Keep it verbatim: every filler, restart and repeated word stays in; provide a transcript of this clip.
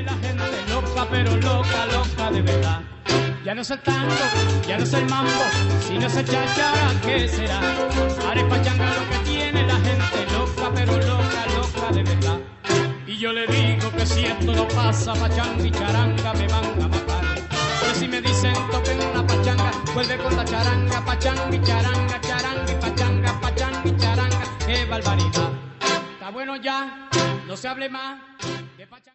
tiene la gente loca, pero loca, loca de verdad. Ya no es el tango, ya no es el mambo, sino ese chachara, ¿qué será? Ahora es pachanga lo que tiene la gente loca, pero loca, loca de verdad. Y yo le digo que si esto no pasa, pachanga y charanga me van a matar. Que si me dicen toquen una pachanga, vuelve con la charanga, pachanga y charanga, charanga y pachanga, pachanga y charanga, qué barbaridad. Está bueno ya, no se hable más de pachanga.